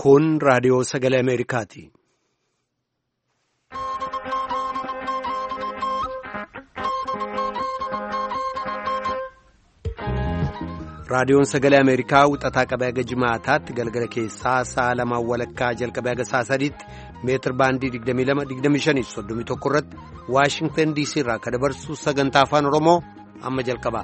Kun raadiyoo sagalee Ameerikaati. Raadiyoon sagalee Ameerikaa wixataa qabee haga jimaataatti galgala keessaa sa'a lamaan walakkaa jalqabee haga sa'a sadiitti meetir baandii 22-25-31 irratti Waashingtan DC irraa akka dabarsu sagantaa afaan Oromoo amma jalqaba.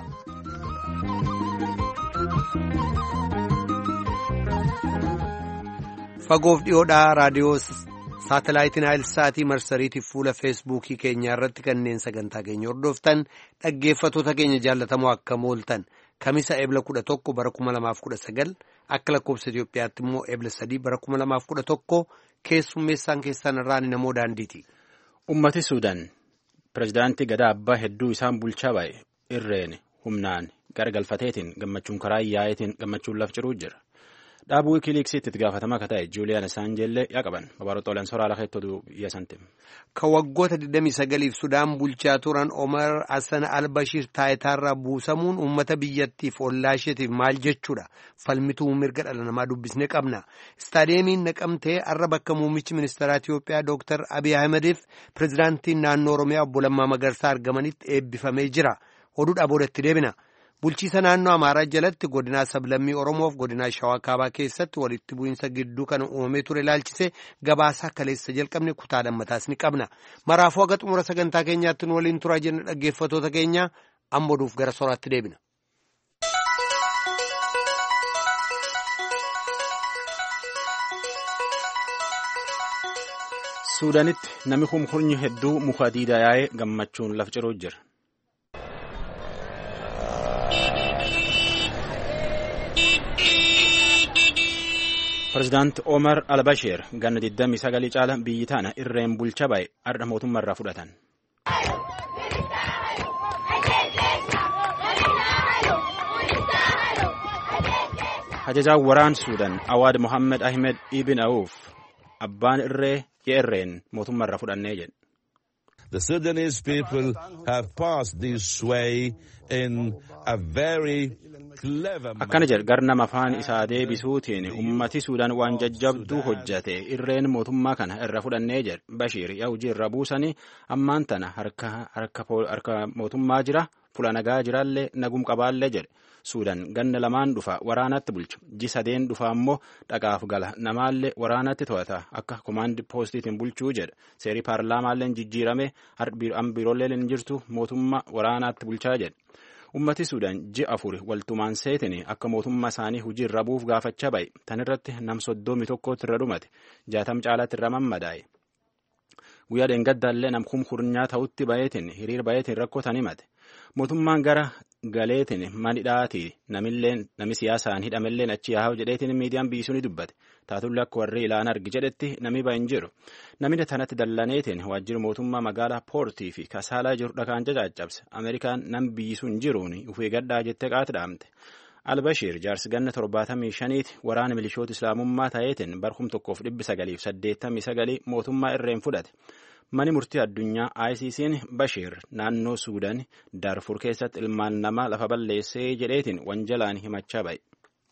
Fagoof dhiyoodhaa raadiyoo saatalaayitiin Aayilsaatii marsariitiif fuula feesbuukii keenyaa irratti kanneen sagantaa keenya hordoftan dhaggeeffatoota keenya jaallatamoo akka mooltan. Kamisa Ebla 11 bara 2019 akka lakkoofsa Itoophiyaatti immoo Ebla 3 bara 2011 keessummeessaan keessan irraan namoo daandiiti. Ummati Suudaan pirezidaantii gadaa abbaa hedduu isaan bulchaa baay'e irreen humnaan garagalfateetiin gammachuun karaa yaa'eetiin gammachuun laf ciruu jira. Dhaabuu Wikiiliiksiitti itti gaafatamaa akka ta'e Juuliyaan Assaanjeellee qaban babaroota olan soraa lafa hedduu yaasantim. Kan waggoota 29f Sudaan bulchaa turan Omar Hassan al-Bashir taayitaarraa buusamuun uummata biyyattiif ollaa isheetiif maal jechuudha. Falmituu mirga dhala namaa dubbisne qabna. Istaadiyeemiin naqamtee har'a bakka muummichi ministeeraa Itiyoophiyaa Dr. Abiy Ahmediif pirezidaantiin naannoo Oromiyaa obbo Lammaa Magarsaa argamanitti eebbifamee jira. Oduudhaa boodatti deebina. Bulchiisa naannoo Amaaraa jalatti godinaa sablammii Oromoof godinaa Shawaa Kaabaa keessatti walitti bu'iinsa gidduu kan uumamee ture ilaalchise gabaasaa kaleessa jalqabne kutaa lammataas ni qabna. Maraafuu haga xumura sagantaa keenyaatti nu waliin turaa jenna dhaggeeffatoota keenya amma oduuf gara soraatti deebina. Suudaanitti namni humhurnyi hedduu muka diidaa yaa'ee gammachuun laf ciruu jira. Pireezidaanti Omar al-Bashir ganna 29 caala biyyi tana irreen bulcha baay'e har'a mootummaarraa fudhatan. Ajajaan waraan Suudaan Awaad Mohammed Ahmed Ibn Awuf abbaan irreen mootummaarraa fudhannee jedhe. The Sudanese people have passed this way in a very clever manner. Akkana jedhe garnama afaan isaa deebisuutiin ummati Suudaan waan jajjabduu hojjate irreen mootummaa kana irra fudhannee jedhe Bashiir hojii irra buusanii ammaan tana harka mootummaa jira fuula nagaa jiraallee nagum qabaallee jedhe. Suudaan ganna lamaan dhufa waraanatti bulcha G3 dhufa ammoo dhaqaaf gala namaallee waraanatti to'ata akka komaandi poostiitiin bulchuu jedha seerii paarlaamaalleen jijjiirame biirooleen jirtu mootummaa waraanaatti bulchaa jedha. Ummati Suudaan ji'a 4 waltumaan seetiin akka mootummaa isaanii hojii irra buuf gaafachaa baay'e tan irratti nam 31 irra dhumate 60 caalaatti irra mammadaa'e. Guyyaa dheengaddaallee nam humhurnyaa ta'utti baay'eetiin hiriir baay'eetiin rakkoo tan himate. Mootummaan gara galeetiin manidhaati nami siyaasaan hidhamelleen achi yaa'u jedheetiin miidiyaan biisuu ni dubbate. Taatullee akka warri ilaan argi jedhetti nami baay'in jiru. Namni tanatti dallaneetiin waajjira mootummaa magaalaa Poortii fi Kasaalaa jiru dhakaan caccabse. Ameerikaan nam biisuun jiruun ufee gaddaa jettee qaati dhaamte. Al-Bashir jaarsi ganna 75 waraana milishoota islaamummaa ta'eetiin barhum 1989 mootummaa irreen fudhate. Mani murtii addunyaa ICC'n Bashir naannoo Suudaan Daarfur keessatti ilmaan namaa lafa balleessee jedheetiin wanjalaan himachaa ba'e.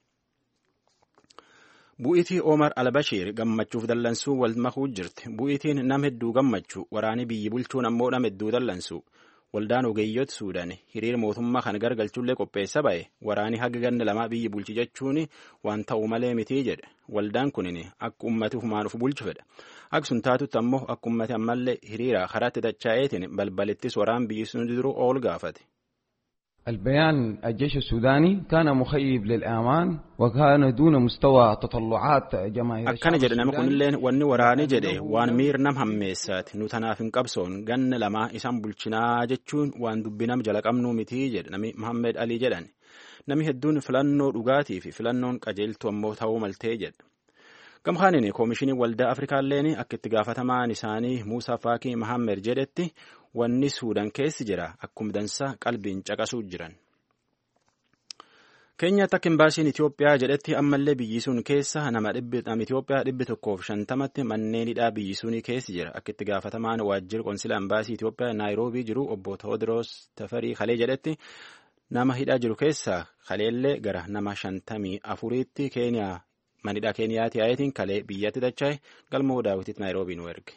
Bu'iitii Omar al-Bashir gammachuuf dallansuu wal makuu jirti. Bu'iitiin nam hedduu gammachuu waraanii biyyi bulchuun ammoo nam hedduu dallansuu. Waldaan ogeeyyoota Suudaan hiriira mootummaa kan gargalchullee qopheessa ba'e waraanii haga ganna lamaa biyyi bulchi jechuun waan ta'u malee mitii jedhe. Waldaan kunin akka ummati humaan uf bulchu fedha. Akka sun taatutti ammoo akka ummati ammallee hiriira karaatti dachaa'eetiin balbalittis waraan biyyi sun duru ool gaafate. البيان الجيش السوداني كان مخيب للأمان وكان دون مستوى تطلعات جماهير الشعب. أكن جد نمك ونلين وني وراني جده وان مير نم هميسات نتنافن قبصون جن لما إسام بلشنا جتشون وان دبنام جلق أمنو متي جد نمي محمد علي جدان نمي هدون فلانو رغاتي في فلانون قجلت وموتاو ملتي جد كم خانيني كوميشيني والدا أفريكا الليني أكت غافتما نساني موسى فاكي محمد جدتي wanni Suudaan keessi jira akkuma dansa qalbiin caqasuu jiran. Keenyaatti akka imbaasiin Itiyoophiyaa jedhetti ammallee biyyi sun keessa nama Itiyoophiyaa 150tti manneen hidhaa biyyi sunii keessi jira. Akka itti gaafatamaan waajjira qonsilaa imbaasii Itiyoophiyaa Naayiroobii jiru obbo Tewoodiroos Tafarii Kalee jedhetti nama hidhaa jiru keessa Kaleellee gara nama 54tti Keeniyaa manidhaa Keeniyaatti yaa'itiin kalee biyyatti dacha'e galmoo daawwititti Naayiroobii nu erge.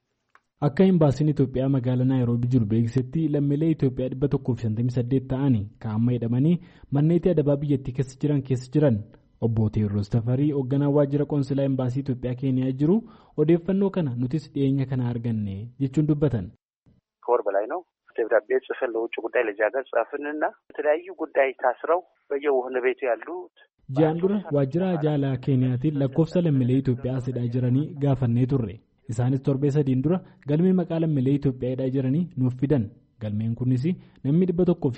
Akka imbaasiin Itoophiyaa magaalaa Naayiroobii jiru beeksisetti lammiilee Itoophiyaa 158 ta'anii kaa'amma hidhamanii manneetii adabaa biyyattii keessa jiran. Obbo Teewros Tafarii hoogganaa waajjira qoonsilaa imbaasii Itoophiyaa Keeniyaa jiru odeeffannoo kana nutis dhiyeenya kana arganne jechuun dubbatan. ከወር በላይ ነው ደብዳቤ ጽፈን ለውጭ ጉዳይ ለጃገር ጻፍንና የተለያዩ ጉዳይ ታስረው በየወህኒ ቤቱ ያሉት ጂያን ዱራ ዋጅራ ጃላ ኬንያቲን lakkoofsa lammiilee Itoophiyaa hidhaa jiranii gaafannee turre. Isaanis torbee sadiin dura galmee maqaa lammiilee Itoophiyaa hidhaa jiranii nuuf fidan. Galmeen kunis namni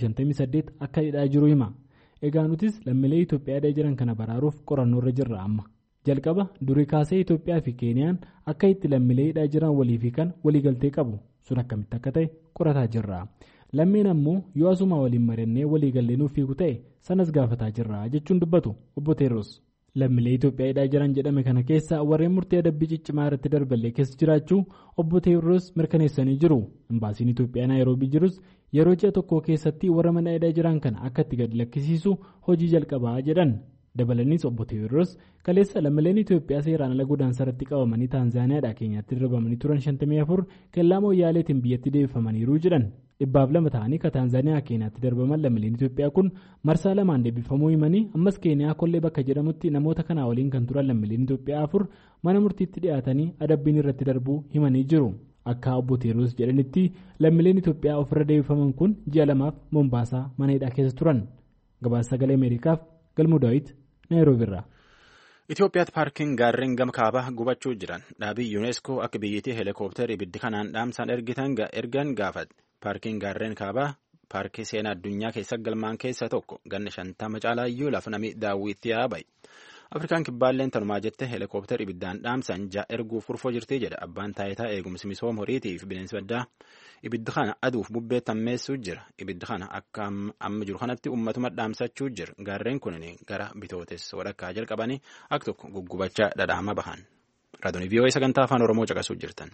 158 akka hidhaa jiru hima. Egaa nutis lammiilee Itoophiyaa hidhaa jiran kana baraaruuf qorannoo irra jirra amma. Jalqaba durii kaasee Itoophiyaa fi Keeniyaan akka itti lammiilee hidhaa jiran walii fi kan waliigaltee qabu. Sun akkamitti akka ta'e qorataa jirra. Lammiin ammoo yoo asuma waliin mari'annee waliigallee nuuf fiigu ta'e sanas gaafataa jirra jechuun dubbatu Obbo Teewros. Lammiilee Itoophiyaa hidhaa jiran jedhame kana keessa warreen murtee adabbii ciccimaa irratti darballee keessa jiraachuu Obbo Teewros mirkaneessanii jiru. Imbaasiin Itoophiyaa Naayiroobii jirus yeroo ji'a tokko keessatti warra mana hidhaa jiran kana akka itti gadi lakkisiisu hojii jalqabaa jedhan. Dabalanis Obbo Teewros kaleessa lammiileen Itoophiyaa seeraan ala godaansa irratti qabamanii Taanzaaniyaadhaa Keenyaatti darbamanii turan 54 kellaa mooyyaaleetiin biyyatti deebifamaniiru jedhan. 200 ta'anii ka Taanzaaniyaa Keenyaatti darbaman lammiileen Itoophiyaa kun marsaa lamaan deebifamuu himanii ammas Keeniyaa kollee bakka jedhamutti namoota kanaa waliin kan turan lammiileen Itoophiyaa 4 mana murtiitti dhiyaatanii adabbiin irratti darbuu himanii jiru. Akka Obbo Teewros jedhanitti lammiileen Itoophiyaa ofirra deebifaman kun ji'a lamaaf Mombaasaa mana hidhaa keessa turan. Gabaasa Sagalee Ameerikaaf Galmuu Daawit Naayiroobiirraa. Itoophiyaatti paarkiin gaarreen gama kaabaa gubachuu jiran dhaabii yuuneeskoo akka biyyattii heelikooptara ibiddi kanaan dhaamsaan ergan gaafate. Paarkiin gaarreen kaabaa paarkii seenaa addunyaa keessa galmaan keessaa tokko ganna 50 caalaayyuu lafa namni daawwitti yaaba'e. Afrikaan kibbaalleen tanumaa jettee heelikooptara ibiddaan dhaamsan erguuf furfoo jirti jedha abbaan taayitaa eegumsi misooma horiitii fi bineensi baddaa. Ibiddi kana aduuf bubbee tammeessuu jira. Ibiddi kana akka amma jiru kanatti uummatuma dhaamsachuu jira. Gaarreen kun gara bitootes walakkaa jalqabanii akka tokko guggubachaa dhadhaama bahan. Raadiyoo VOA sagantaa afaan Oromoo caqasuu jirtan.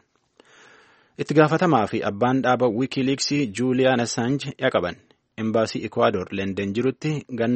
Itti gaafatamaa fi abbaan dhaaba wikiiliiksii Juuliyaan Assange qaban. Imbaasii Ikwaador London jirutti ganna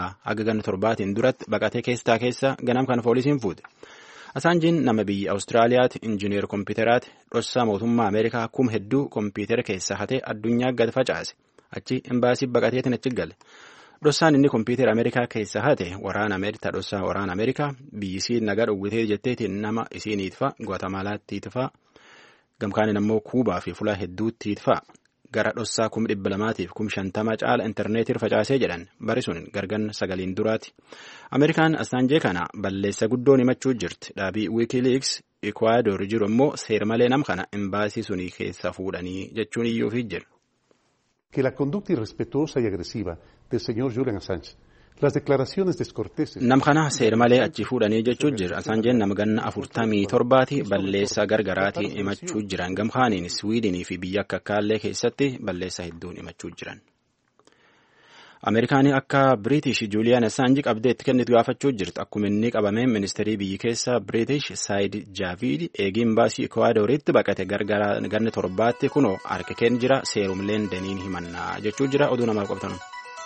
7 duratti baqatee keessa ganam kana poolisiin fuute. Assange'n nama biyya Awustiraaliyaatti injiineer kompiitaraati dhossaa mootummaa Ameerikaa kum hedduu kompiitara keessa hatee addunyaa gad facaase. Achi imbaasii baqateetiin achi gale. Dhossaan inni kompiitara Ameerikaa keessa hate dhossaa waraana Ameerikaa biyyisii nagaa dhowwitee jetteetiin nama isiiniitfa Guatemalaattiitfa gamkaaniin ammoo Kuubaa fi fulaa hedduuttiitfa. Gara dhossaa 200,050 caala intarneetii facaasee jedhan bari sun gargan 9 duraati. Ameerikaan Assange kana balleessa guddoon himachuu jirti. Dhaabii Wikileaks Ecuador jiru immoo seera malee nam kana imbaasii sunii keessa fuudhanii jechuun iyyuufi jira. Que la conducta irrespetuosa y agresiva del señor Julian Assange. Las declaraciones descorteses. Nam kana seera malee achi fuudhanii jechuu jira. Assange nama ganna 47 balleessa gargaraati himachuu jiran. Gamkaaniin Swiidinii fi biyya akka Kaallee keessatti balleessa hedduun himachuu jiran. Ameerikaan akka British Julian Assange qabdeetti kennitu gaafachuu jirti. Akkuma inni qabameen ministeerii biyyi keessa British Said Javid eegii imbaasii Ecuadoritti baqate ganna 7 kunoo harka kenn jira seerumleen daniin himannaa jechuu jira oduu namaaf qabatan.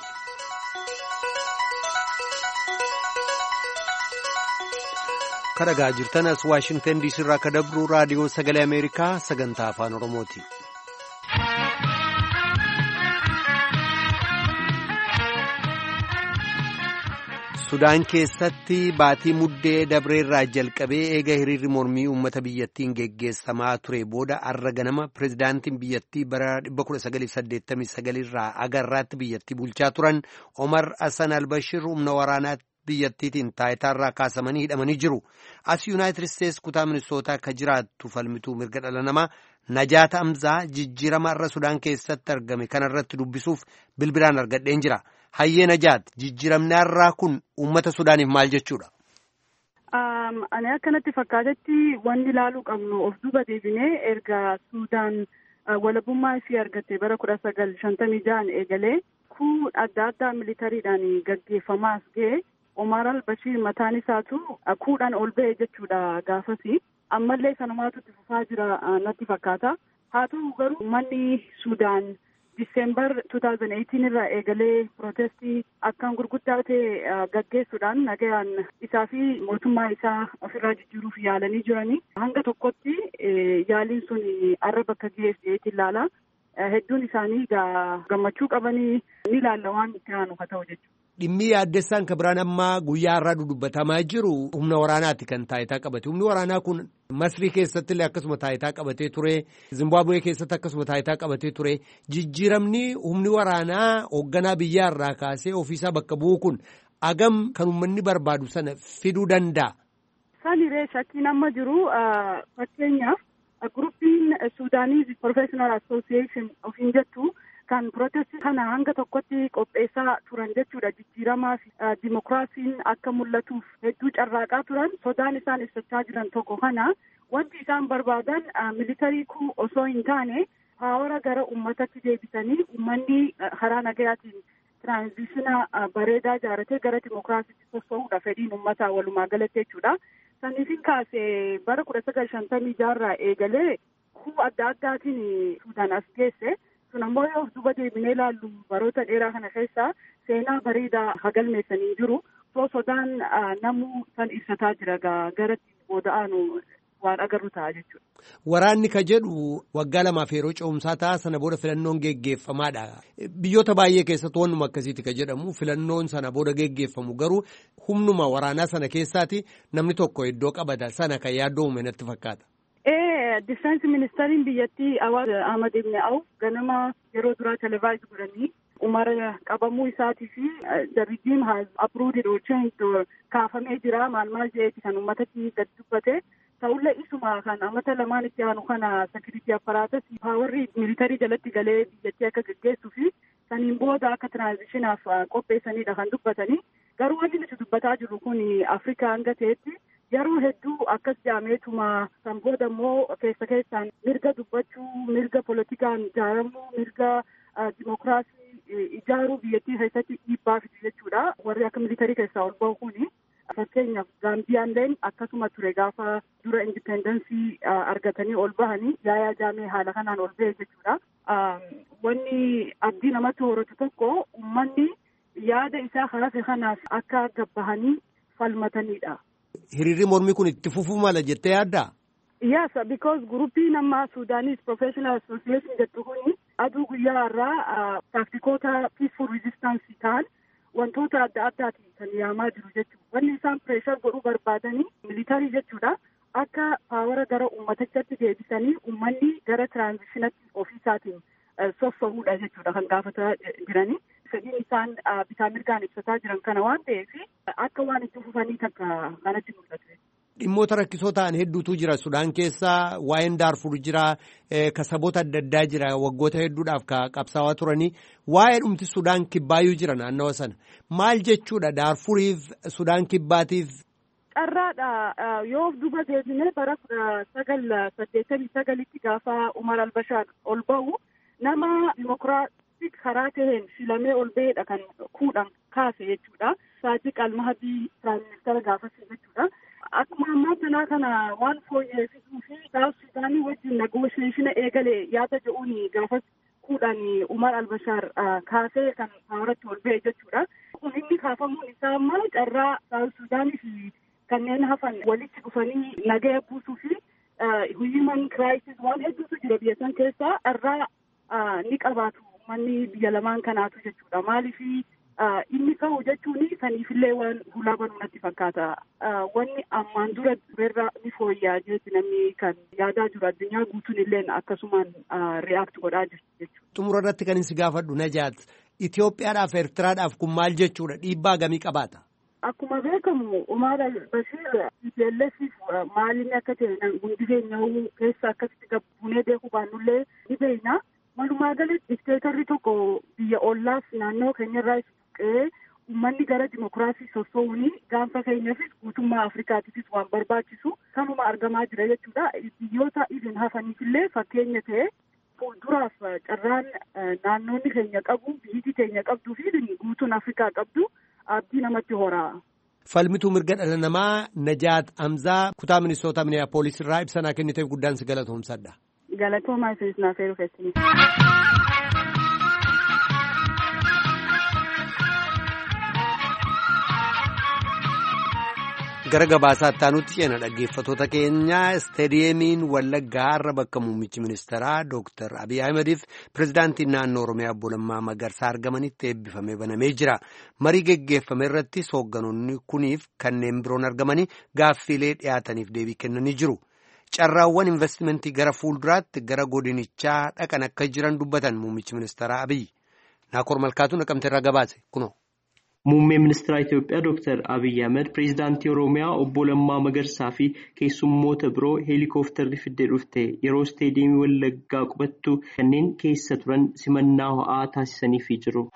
Kadhagaa jirtan as Waashingtan DC irraa akka dabru raadiyoo sagalee Ameerikaa sagantaa afaan Oromooti. Sudaan keessatti baatii muddee dabreerraa jalqabee eega hiriirri mormii uummata biyyattiin geggeessamaa ture booda arra ganama pirezidaantiin biyyattii bara 1989 irraa agarraatti biyyattii bulchaa turan Omar Hassan Albashir humna waraanaatti biyyattiitiin taayitaarraa kaasamanii hidhamanii jiru. As Yuunaayitid Isteets kutaa Minisootaa akka jiraattu falmituu mirga dhala namaa Najaata Amzaa jijjiirama arra Sudaan keessatti argame kanarratti dubbisuuf bilbilaan argadheen jira. Hayyee Najaat jijjiiramni har'aa kun uummata Sudaaniif maal jechuudha? Ani akkanatti fakkaatetti wanni ilaaluu qabnu of duuba deebinee erga Sudaan walabummaa ishee argatte bara 1956 eegalee kun adda addaa militariidhaan gaggeeffamaas ga'e. Omar al-Bashir mataan isaatu kuudhaan ol ba'e jechuudha gaafasi. Ammallee sanumaatu itti fufaa jira natti fakkaata. Haa ta'u garuu uummanni Sudaan Diseembar 2018 irraa eegalee pirootestii akkaan gurguddaa ta'e gaggeessuudhaan nagayaan isaa fi mootummaa isaa ofirraa jijjiiruuf yaalanii jiranii hanga tokkotti yaaliin sun arra bakka geesseetti ilaala. Hedduun isaanii gammachuu qabanii ni ilaalla waan itti aanu haa ta'u jechuudha. Dhimmi yaaddessaan kan biraan ammaa guyyaa har'aa dubbatamaa jiru humna waraanaati kan taayitaa qabate. Humni waraanaa kun Masrii keessatti illee akkasuma taayitaa qabatee ture. Zimbaabuwee keessatti akkasuma taayitaa qabatee ture. Jijjiiramni humni waraanaa hoogganaa biyyaa irraa kaasee ofiisaa bakka bu'u kun agam kan uummanni barbaadu sana fiduu danda'a. Saniree shakkiin amma jiru fakkeenyaaf guruppiin Suudaanii Professional Association ofiin jettu. Kan protestii kana hanga tokkotti qopheessaa turan jechuudha. Jijjiiramaa fi dimokiraasiin akka mul'atuuf hedduu carraaqaa turan sodaan isaan ibsachaa jiran tokko kana wanti isaan barbaadan militarii kuu osoo hin taane paawara gara uummatatti deebisanii uummanni karaa nagayaatiin tiraanzishina bareedaa ijaaratee gara dimokiraasiitti sossoo'uudha fedhiin uummataa walumaa galatti jechuudha. Saniifin kaasee bara 1956 irraa eegalee kuu adda addaatiin Suudaan as geesse. Sun ammoo yoo duuba deebinee ilaallu baroota dheeraa kana keessa seenaa bareedaa hagalmeessanii jiru. Sodaan namuu san ibsataa jira garatti booda'aanu waan agarru ta'a jechuudha. Waraanni ka jedhu waggaa lamaaf yeroo ce'umsaa ta'a sana booda filannoon geggeeffamaadha. Biyyoota baay'ee keessatti wannuma akkasiiti ka jedhamu filannoon sana booda geggeeffamu garuu humnuma waraanaa sana keessaati namni tokko iddoo qabata sana kan yaaddoo uume natti fakkaata. Difeensi ministeeriin biyyattii Awaaz Ahmad Ibn Awf ganama yeroo duraa televaayis godhanii umara qabamuu isaatii fi the regime has approved or changed or kaafamee jira maal jeeti kan uummatatti gad dubbate ta'ullee isuma kan amata lamaan itti aanu kana security apparatus paawarri militarii jalatti galee biyyattii akka gaggeessuu fi saniin booda akka tiraanzishinaaf qopheessanidha kan dubbatanii garuu wanti nuti dubbataa jirru kun Afrikaa hanga ta'etti. Yeroo hedduu akkas jaameetuma san booda immoo keessaan mirga dubbachuu, mirga politikaan ijaaramuu, mirga dimokiraasii ijaaruu biyyattii keessatti dhiibbaa fidu jechuudha. Warri akka militarii keessaa ol bahu kuni fakkeenyaaf Gaambiyaalleen akkasuma ture gaafa dura indipendensii argatanii ol bahanii yaayaa jaamee haala kanaan ol bahe jechuudha. Wanni abdii namatti horatu tokko uummanni yaada isaa hafe kanaaf akka gabbahanii falmatanidha. Hiriirri mormii kun itti fufuu mala jettee yaaddaa? Yes, because guruppiin amma Suudaanis Professional Association jettu kuni aduu guyyaa irraa taaktikoota peaceful resistance ta'an wantoota adda addaatiin kan yaamaa jiru jechuudha. Wanni isaan pressure godhuu barbaadanii militarii jechuudha. Akka paawara gara uummatatti deebisanii uummanni gara tiraanzishinatti ofiisaatiin sossoo'uudha jechuudha kan gaafataa jiranii. Fedhiin isaan bitaa mirgaan ibsataa jiran kana waan ta'eef akka waan itti fufanii takka kanatti mul'atu. Dhimmoota rakkisoo ta'an hedduutu jira Sudaan keessa waa'een Daarfur jira ka saboota adda addaa jira waggoota hedduudhaaf ka qabsaawaa turanii waa'ee dhumti Sudaan kibbaayyuu jira naannawa sana maal jechuudha Daarfuriif Sudaan kibbaatiif. Carraadha yoo duuba deebinee bara 1989 gaafa Umar al-Bashir ol ba'u nama dimokiraatii karaa taheen filamee ol ba'eedha kan kuudhan kaase jechuudha. Saadiq al-Mahdi Prime Minister gaafasii jechuudha. Akkuma ammaa kanaa kana waan fooyyessuu fi South Sudaanii wajjin negotiation eegale yaada jedhuun gaafas kuudhan Umar al-Bashir kaasee kan paawaratti ol ba'e jechuudha. Kun inni kaafamuun isaa ammaa carraa South Sudaanii fi kanneen hafan walitti dhufanii nagaya buusuu fi human crisis waan hedduutu jira biyya san keessaa irraa ni qabaatu manni biyya lamaan kanaatu jechuudha. Maaliif inni ka'u jechuun saniifillee waan hulaa banuu natti fakkaata. Wanni ammaan dura turerra ni fooyyaa jechuun namni kan yaadaa jiru addunyaa guutuun illee akkasumaan react godhaa jirti jechuudha. Xumura irratti kan isin gaafadhu Najaat Itoophiyaadhaaf Eertiraadhaaf kun maal jechuudha dhiibbaa gamii qabaata? Akkuma beekamu Umar al-Bashir TPLFif maalinni akka ta'e hundi keenya keessa akkasitti gabbuunee beekuu baannullee ni beekna. Walumaa galatti dikteetarri tokko biyya ollaas naannoo keenyarraa buqqee uummanni gara dimokiraasii sossoo'uun gaanfa keenyaafis guutummaa Afrikaatiifis waan barbaachisu kanuma argamaa jira jechuudha. Biyyoota idin hafaniifillee fakkeenya ta'e fuulduraaf carraan naannoonni keenya qabu biyyi keenya qabduu fi guutuun Afrikaa qabdu abdii namatti horaa. Falmituu mirga dhala namaa Najaat Amzaa kutaa ministoota Minneapolis irraa ibsa kenniteef guddaan si galatoomsadha. Galatoomaa isinis naaf eeruu keessaniif. gara gabaasaatti aanutti ceena dhaggeeffattoota keenya istaadiyeemiin Wallaggaa irra bakka muummichi ministeeraa Dr. Abiy Ahmediif pirezidaantiin naannoo Oromiyaa Obbo Lammaa Magarsaa argamanitti eebbifamee banamee jira. Marii geggeeffame irratti hoogganoonni kuniif kanneen biroon argamanii gaaffiilee dhiyaataniif deebii kennanii jiru. Carraawwan investimentii gara fuulduraatti gara godinichaa dhaqan akka jiran dubbatan muummichi ministeeraa Abiy. Naakoor Malkaatu Naqamteerraa gabaase kunoo. Muummee ministeera Itoophiyaa Dr. Abiy Ahmed pirezidaantii Oromiyaa Obbo Lammaa Magarsaa fi keessummoota biroo heelikooftarri fiddee dhufte yeroo istaadiyeemii Wallaggaa qubattu kanneen keessa turan simannaa ho'aa taasisaniifii jiru.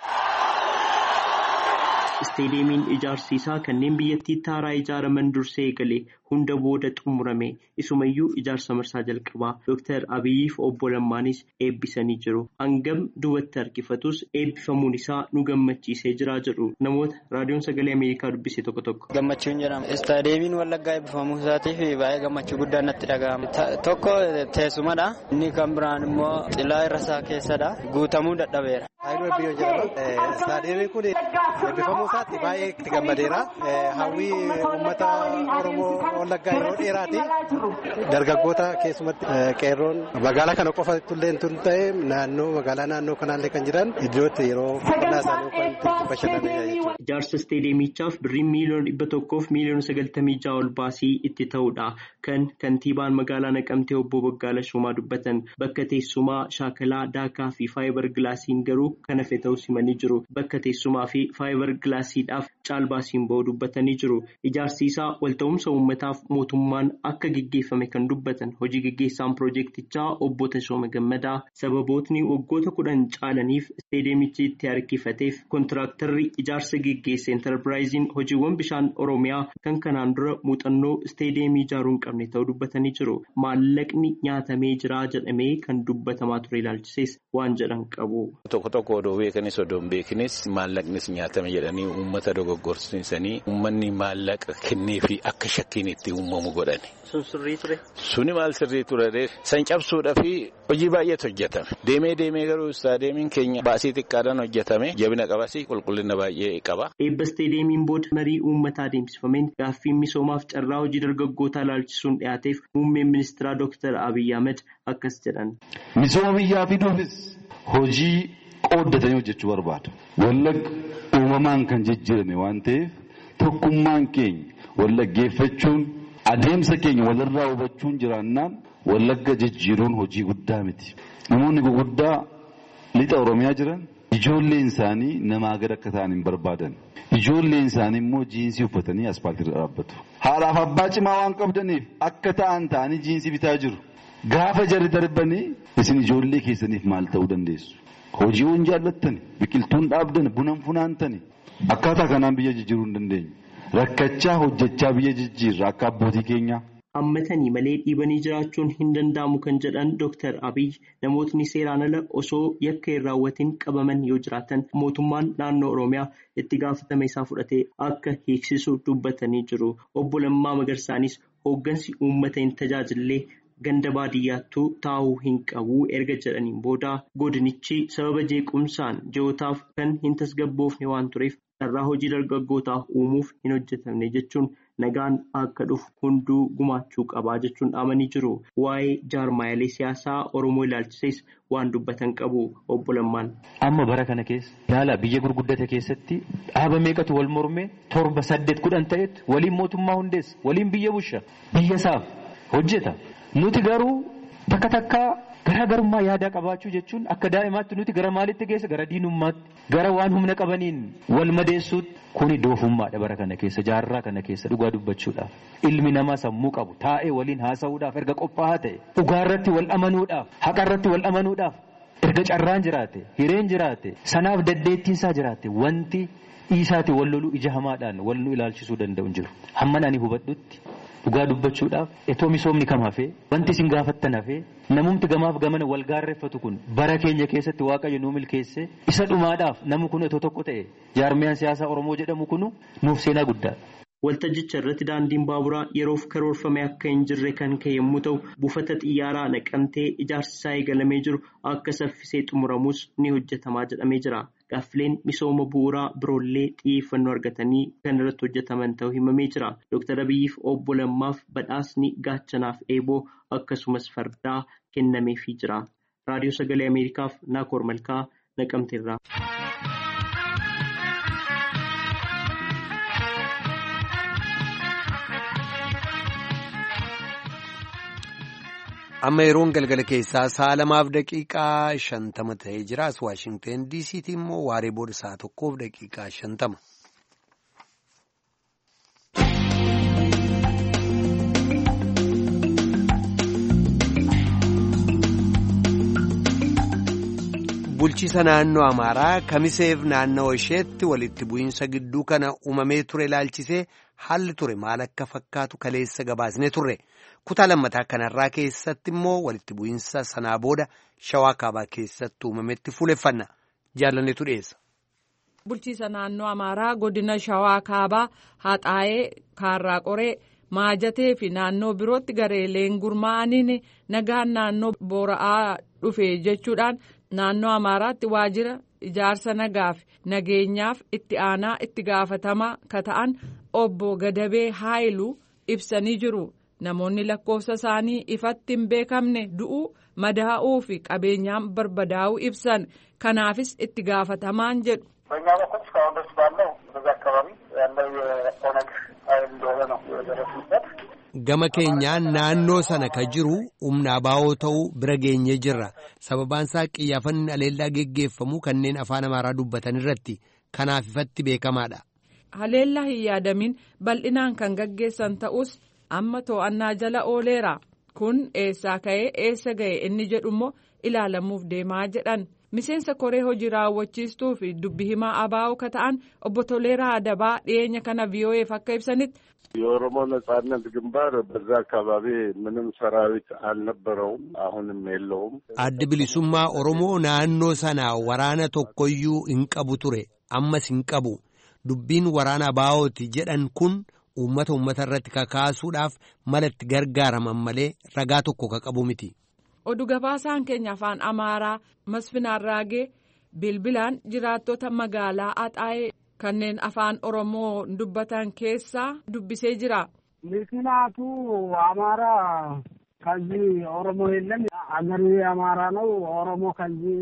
Istaadiyeemiin ijaarsi isaa kanneen biyyattii taaraa ijaaraman dursee eegale hunda booda xumurame isumayyuu ijaarsa marsaa jalqabaa Dr. Abiyyiif Obbo Lammaanis eebbisanii jiru. Hangam duubatti harkifatus eebbifamuun isaa nu gammachiisee jira jedhu namoota raadiyoon sagalee Ameerikaa dubbise tokko tokko. Gammachuun jedhama. Istaadiyeemiin Wallaggaa eebbifamuu isaatiif baay'ee gammachuu guddaan natti dhaga'ama. Tokko teessumadha. Inni kan biraan immoo xilaa irra isaa keessadha. Guutamuu dadhabeera. Haayiluu Eebbiyyoo jedhama. Istaadiyeemiin kun eebbifamuu isaatti baay'ee itti gammadeera. Hawwii uummata Oromoo Wallaggaa yeroo dheeraati. Dargaggoota keessumatti qeerroon magaalaa kana qofatti illee tun ta'e magaalaa naannoo kanaallee kan jiran iddootti yeroo qonnaa isaanii kan bashannanaa jechuudha. Ijaarsa istaadiyeemichaaf birrii miiliyoona 100 fi miiliyoona 96 ol baasii itti ta'uudha. Kan kantiibaan magaalaa Naqamtee Obbo Baggaala Shumaa dubbatan bakka teessumaa shaakalaa daakaa fi faayibar gilaasiin garuu kan hafe ta'uu simanii jiru. Bakka teessumaa fi faayibar gilaasiidhaaf caalbaasiin ba'uu dubbatanii jiru. Ijaarsi isaa walta'umsa uummataaf mootummaan akka gaggeeffame kan dubbatan hojii gaggeessaan piroojeektichaa Obbo Tashooma Gammadaa sababootni waggoota 10 caalaniif istaadiyeemichi itti harkifateef kontiraaktarri ijaarsa gaggeesse enterpiraayiziin hojiiwwan bishaan Oromiyaa kan kanaan dura muuxannoo istaadiyeemii ijaaruu hin qabne ta'uu dubbatanii jiru. Maallaqni nyaatamee jira jedhamee kan dubbatamaa ture ilaalchises waan jedhan qabu. Tokko odoo beekanis odoo hin beekinis maallaqnis nyaatame jedhanii uummata dogoggorsiisanii uummanni maallaqa kennee fi akka shakkiin itti uumamu godhani. Sun sirrii ture? Suni maal sirrii ture? San cabsuudhaa fi hojii baay'eetu hojjetame. Deemee garuu istaadiyeemiin keenya baasii xiqqaadhaan hojjetame. Jabina qabas qulqullina baay'ee qaba. Eebba istaadiyeemiin booda marii uummataa adeemsifameen gaaffiin misoomaaf carraa hojii dargaggootaa ilaalchisuun dhiyaateef muummeen ministeeraa Dr. Abiy Ahmed akkas jedhan. Misooma biyyaa fiduufis hojii qooddatanii hojjechuu barbaada. Wallagga uumamaan kan jijjiirame waan ta'eef tokkummaan keenya wallaggeeffachuun adeemsa keenya walirraa hubachuun jiraannaan Wallagga jijjiiruun hojii guddaa miti. Namoonni guguddaa lixa Oromiyaa jiran ijoolleen isaanii namaa gad akka ta'an hin barbaadan. Ijoolleen isaanii immoo jiinsii uffatanii aspaaltii irra dhaabbatu. Haadhaaf abbaa cimaa waan qabdaniif akka ta'an ta'anii jiinsii bitaa jiru. Gaafa jarri darbanii isin ijoollee keessaniif maal ta'uu dandeessu? Hojiiwwan jaallattani, biqiltuun dhaabdani, bunan funaantani. Akkaataa kanaan biyya jijjiiruu hin dandeenye. Rakkachaa hojjechaa biyya jijjiirra akka abbootii keenyaa. Hammatanii malee dhiibanii jiraachuun hin danda'amu kan jedhan Dr. Abiy namootni seeraan ala osoo yakka hin raawwatiin qabaman yoo jiraatan mootummaan naannoo Oromiyaa itti gaafatama isaa fudhatee akka hiiksisu dubbatanii jiru. Obbo Lammaa Magarsaanis hooggansi uummata hin tajaajillee ganda baadiyyaattuu taa'uu hin qabu erga jedhaniin booda godinichi sababa jeequmsaan ji'ootaaf kan hin tasgabboofne waan tureef carraa hojii dargaggootaaf uumuuf hin hojjetamne jechuun nagaan akka dhufu hunduu gumaachuu qabaa jechuun dhaamanii jiru. Waa'ee jaarmaayilee siyaasaa Oromoo ilaalchises waan dubbatan qabu Obbo Lammaan. Amma bara kana keessa yaala biyya gurguddate keessatti dhaaba meeqatu wal mormee 7, 8, 10 ta'etti waliin mootummaa hundeessa waliin biyya bulcha biyya isaaf hojjeta. Nuti garuu takka garaagarummaa yaadaa qabaachuu jechuun akka daa'imaatti nuti gara maalitti geessa gara diinummaatti gara waan humna qabaniin wal madeessuutti kuni doofummaadha bara kana keessa jaarraa kana keessa dhugaa dubbachuudhaaf ilmi namaa sammuu qabu taa'ee waliin haasa'uudhaaf erga qophaa'aa ta'e dhugaarratti wal amanuudhaaf haqarratti wal amanuudhaaf erga carraan jiraate hireen jiraate sanaaf daddeettiinsaa jiraate wanti dhiisaati wal loluu ija hamaadhaan wal nu ilaalchisuu danda'u hin jiru hamman ani hubadhutti. Dhugaa dubbachuudhaaf etoo misoomni kam hafee wanti isin gaafattan hafee namumti gamaaf gamana wal gaarreeffatu kun bara keenya keessatti waaqayyo nuu milkeesse isa dhumaadhaaf namu kun etoo tokko ta'e jaarmiyaan siyaasaa Oromoo jedhamu kunu nuuf seenaa guddaadha. Waltajjicha irratti daandiin baaburaa yeroof karoorfame akka hin jirre kan ka'e yommuu ta'u buufata xiyyaaraa Naqamtee ijaarsi isaa eegalamee jiru akka saffisee xumuramus ni hojjetamaa jedhamee jira. gaaffileen misooma bu'uuraa biroollee xiyyeeffannoo argatanii kan irratti hojjetaman ta'uu himamee jira. Dr. Abiyyiif obbo Lammaaf badhaasni gaachanaaf eeboo akkasumas fardaa kennameefii jira. Raadiyoo Sagalee Ameerikaaf Naakoor Malkaa Naqamteerraa. Amma yeroon galgala keessaa 2:50 ta'ee jira. As Waashingteen DC'tti immoo waaree booda 1:50. Bulchiisa naannoo Amaaraa Kamiseef naannoo isheetti walitti bu'iinsa gidduu kana uumamee ture ilaalchisee haalli ture maal akka fakkaatu kaleessa gabaasnee turre. Kutaa lammataa kanarraa keessatti immoo walitti bu'iinsa sanaa booda Shawaa Kaabaa keessatti uumametti fuuleffanna. Jaalanneetu dhiyeessa. Bulchiisa naannoo Amaaraa godina Shawaa Kaabaa, Haxaayee, Kaarraa Qoree, Maajatee fi naannoo birootti gareeleen gurmaa'aniin nagaan naannoo boora'aa dhufe jechuudhaan naannoo Amaaraatti waajjira ijaarsa nagaaf nageenyaaf itti aanaa itti gaafatamaa ka ta'an obbo Gadabee Haayiluu ibsanii jiru. Namoonni lakkoofsa isaanii ifatti hin beekamne du'uu, madaa'uu fi qabeenyaan barbadaa'uu ibsan. Kanaafis itti gaafatamaan jedhu. በእኛ በኩል እስካሁን ድረስ ባለው በዛ አካባቢ ያለው የኦነግ ኃይል እንደሆነ ነው የደረሱበት። Gama keenyaan naannoo sana ka jiru humna abaa'oo ta'uu bira geenyee jirra. Sababaan isaa qiyyaafanni haleellaa geggeeffamu kanneen afaan Amaaraa dubbatan irratti kanaaf ifatti beekamaadha. Haleellaa hin yaadamin bal'inaan kan gaggeessan ta'us amma to'annaa jala ooleera. Kun eessaa ka'ee eessa ga'e inni jedhummoo ilaalamuuf deemaa jedhan. Miseensa koree hojii raawwachiistuu fi dubbi himaa abaa'oo ka ta'an obbo Toleeraa Adabaa dhiyeenya kana VOA'f akka ibsanitti. የኦሮሞ ነጻነት ግንባር በዛ አካባቢ ምንም ሰራዊት አልነበረውም፣ አሁንም የለውም። Adda bilisummaa Oromoo naannoo sana waraana tokkoyyuu hin qabu ture, ammas hin qabu. Dubbiin waraana abaa'ooti jedhan kun uummata irratti kakaasuudhaaf malatti gargaaraman malee ragaa tokko ka qabu miti. Oduu gabaasaan keenya afaan Amaaraa Masfinaan Raagee bilbilaan jiraattota magaalaa Haxaayee kanneen afaan Oromoo dubbatan keessaa dubbisee jira. ምክንያቱ አማራ ከዚህ ኦሮሞ የለም አገሩ የአማራ ነው ኦሮሞ ከዚህ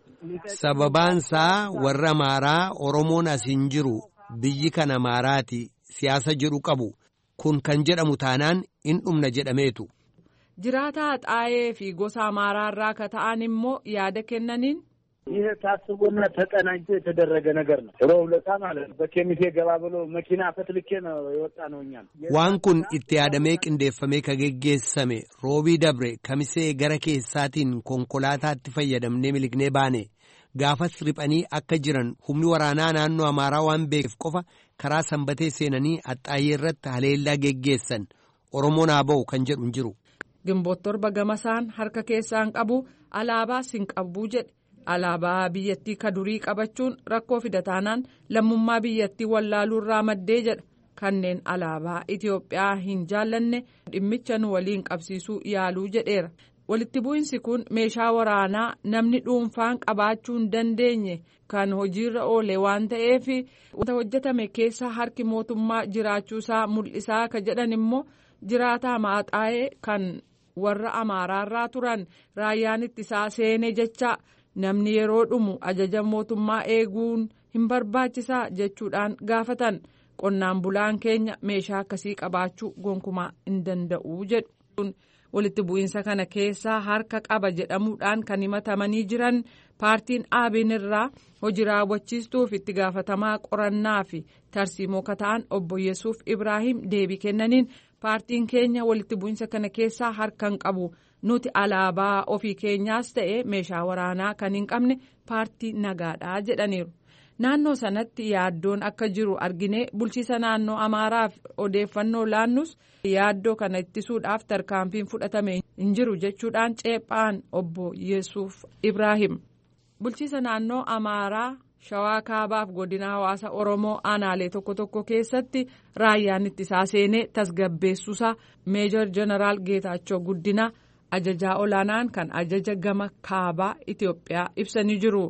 sababaan isaa warra Amaaraa Oromoon as hin jiru biyyi kan Amaaraati siyaasa jedhu qabu kun kan jedhamu taanaan in dhumna jedhameetu. Jiraataa Haxaayee fi gosa Amaaraarraa ka ta'an immoo yaada kennaniin. ይሄ ታስቦና ተቀናጅቶ የተደረገ ነገር ነው። ሮብለታ ማለት በኬሚሴ ገባ ብሎ መኪና ፈትልኬ ነው የወጣ ነው። እኛም waan kun itti yaadamee qindeeffamee ka geggeessame roobii dabre kamisee gara keessaatiin konkolaataatti fayyadamnee miliqnee baane gaafas riphanii akka jiran humni waraanaa naannoo Amaaraa waan beekeef qofa karaa sanbatee seenanii Haxaayee irratti haleellaa geggeessan. Oromoon haa ba'u kan jedhu hin jiru. Gimboot torba gamasaan harka keessaan qabu alaabaas hin qabu jedhe. Alaabaa biyyattii ka durii qabachuun rakkoo fidataanaan lammummaa biyyattii wallaaluurraa maddee jedha. Kanneen alaabaa Itoophiyaa hin jaallanne dhimmicha nu waliin qabsiisuu yaaluu jedheera. Walitti bu'insi kun meeshaa waraanaa namni dhuunfaan qabaachuu hin dandeenye kan hojiirra oole waan ta'eef wanta hojjetame keessa harki mootummaa jiraachuusaa mul'isaa ka jedhan immoo jiraataa Haxaayee kan warra Amaaraarraa turan raayyaan ittisaa seene jecha. Namni yeroo dhumu ajaja mootummaa eeguun hin barbaachisaa jechuudhaan gaafatan. Qonnaan bulaan keenya meeshaa akkasii qabaachuu gonkumaa hin danda'u jedhu. Walitti bu'iinsa kana keessaa harka qaba jedhamuudhaan kan himatamanii jiran paartiin ABN irraa hojii raawwachiistuuf itti gaafatamaa qorannaa fi tarsiimoo ka ta'an obbo Yesuuf Ibraahim deebii kennaniin paartiin keenya walitti bu'iinsa kana keessaa harka hin qabu. Nuti alaabaa ofii keenyaas ta'e meeshaa waraanaa kan hin qabne paartii nagaadhaa jedhaniiru. Naannoo sanatti yaaddoon akka jiru arginee bulchiisa naannoo Amaaraaf odeeffannoo laannus yaaddoo kana ittisuudhaaf tarkaanfiin fudhatame hin jiru jechuudhaan ceephaan obbo Yesuuf Ibraahim. Bulchiisa naannoo Amaaraa Shawaa Kaabaaf godina hawaasa Oromoo aanaalee tokko tokko keessatti raayyaan ittisaa seenee tasgabbeessuusaa Meejor Jeneraal Geetaachoo Guddinaa ajajaa olaanaan kan ajaja gama kaabaa Itoophiyaa ibsanii jiru.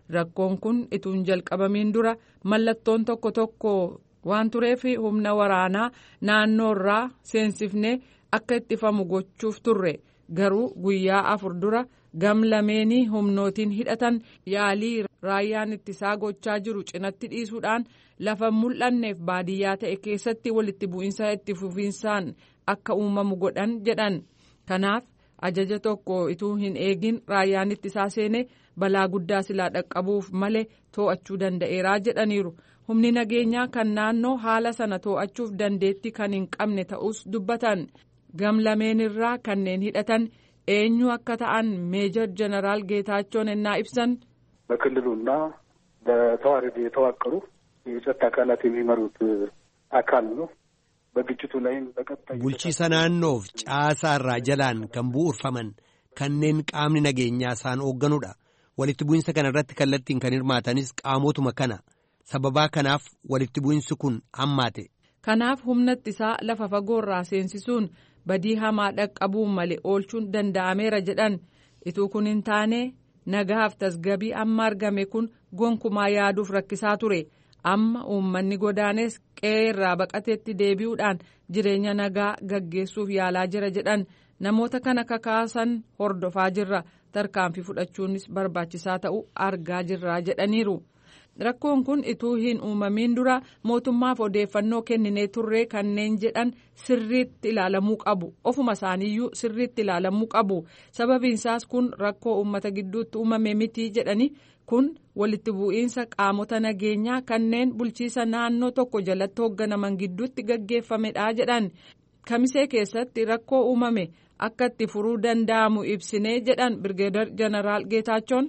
rakkoon kun ituun jalqabamiin dura mallattoon tokko tokko waan tureef humna waraanaa naannoorraa seensifnee akka ittifamu gochuuf turre garuu guyyaa 4 dura gamlameenii humnootiin hidhatan yaalii raayyaan ittisaa gochaa jiru cinatti dhiisuudhaan lafa mul'anneef baadiyyaa ta'e keessatti walitti bu'insa itti fufiinsaan akka uumamu godhan jedhan kanaaf ajaja tokko ituu hin eegin raayyaan ittisaa seenee balaa guddaa silaa dhaqqabuuf malee to'achuu danda'eeraa jedhaniiru. humni nageenyaa kan naannoo haala sana to'achuuf dandeettii kan hin qabne ta'us dubbatan gamlameen irraa kanneen hidhatan eenyu akka ta'an meejor jeneraal ጌታቸውን እና ibsan በክልሉና በተዋረድ የተዋቀሩ የጸጥታ አካላት የሚመሩት አካል ነው በግጭቱ ላይም በቀጣይ bulchiisa naannoof caasaarraa jalaan kan bu'uurfaman kanneen qaamni nageenyaa isaan hoogganudha walitti bu'insa kana irratti kallattiin kan hirmaatanis qaamotuma kana sababaa kanaaf walitti bu'insi kun hammaate. kanaaf humna ittisaa lafa fagoorraa seensisuun badii hamaa dhaqqabuun malee oolchuun danda'ameera jedhan ituu kun hin taane nagaaf tasgabii amma argame kun gonkumaa yaaduuf rakkisaa ture amma uummanni godaanes qe'ee irraa baqateetti deebi'uudhaan jireenya nagaa gaggeessuuf yaalaa jira jedhan namoota kana kakaasan hordofaa jirra tarkaanfii fudhachuunis barbaachisaa ta'uu argaa jirra jedhaniiru. rakkoon kun ituu hin uumamiin dura mootummaaf odeeffannoo kenninee turree kanneen jedhan sirriitti ilaalamuu qabu ofuma isaaniiyyuu sirriitti ilaalamuu qabu sababiinsaas kun rakkoo uummata gidduutti uumame miti jedhani kun walitti bu'iinsa qaamota nageenyaa kanneen bulchiisa naannoo tokko jalatti hoogganaman gidduutti gaggeeffamedha jedhan kamisee keessatti rakkoo uumame akka itti furuu danda'amu ibsinee jedhan birgeedar jeneraal ጌታቸውን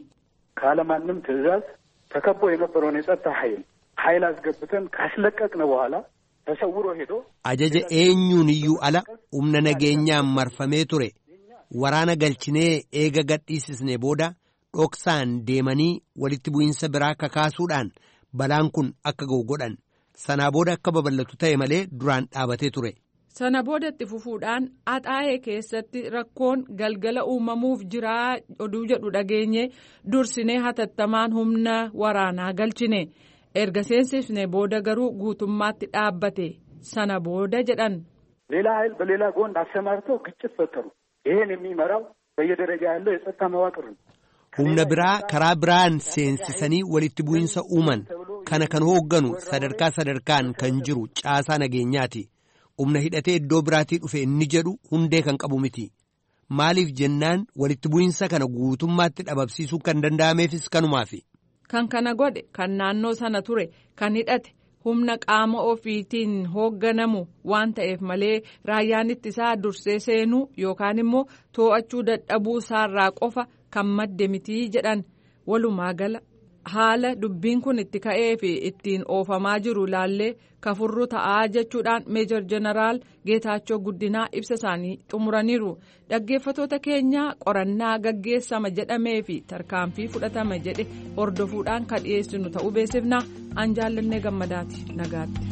ካለማንም ትዕዛዝ ተከቦ የነበረውን የጸጥታ ኃይል አስገብተን ካስለቀቅን በኋላ ተሰውሮ ሄዶ ajaja eenyuun iyyuu ala humna nageenyaan marfamee ture waraana galchinee eega gadhiisisne booda dhoksaan deemanii walitti bu'insa biraa kakaasuudhaan balaan kun akka ga'u godhan sanaa booda akka babal'atu ta'e malee duraan dhaabatee ture. sana boodatti fufuudhaan axaa'ee keessatti rakkoon galgala uumamuuf jiraa oduu jedhu dhageenye dursinee hatattamaan humna waraanaa galchine erga seensifne booda garuu guutummaatti dhaabbate sana booda jedhan. ሌላ ኃይል በሌላ ጎን አሰማርተው ግጭት ፈጠሩ ይሄን የሚመራው በየደረጃ ያለው የጸጥታ መዋቅር ነው. humna biraa karaa biraan seensisanii walitti bu'insa uuman kana kan hoogganu sadarkaan kan jiru caasaa nageenyaati. humna hidhatee iddoo biraatii dhufe inni jedhu hundee kan qabu miti maaliif jennaan walitti bu'insa kana guutummaatti dhabamsiisuu kan danda'ameefis kanumaafi. kan kana godhe kan naannoo sana ture kan hidhate humna qaama ofiitiin hoogganamu waan ta'eef malee raayyaan ittisaa dursee seenuu yookaan immoo too'achuu dadhabuu isaarraa qofa kan madde mitii jedhan walumaa gala. haala dubbiin kun itti ka'ee fi ittiin oofamaa jiru laallee kafurru ta'aa jechuudhaan meejor jeneraal ጌታቸው guddinaa ibsa isaanii xumuraniiru dhaggeeffatoota keenya qorannaa gaggeessama jedhamee fi tarkaanfii fudhatama jedhe hordofuudhaan kan dhiyeessinu ta'uu beeksifna an jaallannee gammadaati nagaatti.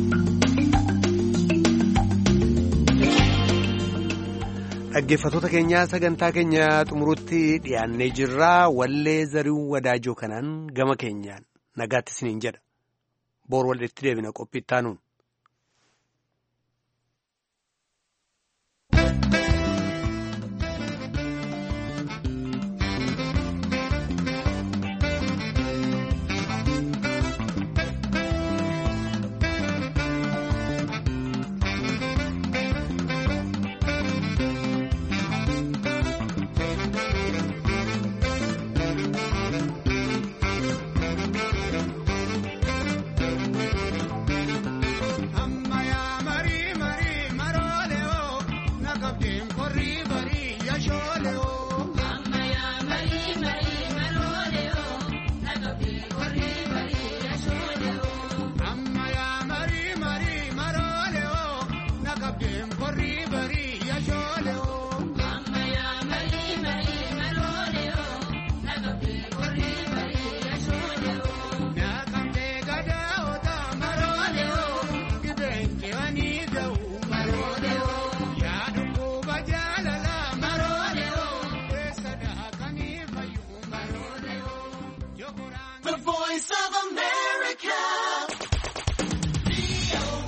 dhaggeeffatoota keenyaa sagantaa keenya xumurutti dhiyaannee jirraa wallee Zarihuun Wadaajoo kanaan gama keenyaan nagaatti isiniin jedha boor walitti deebina qophii itti aanuun. Game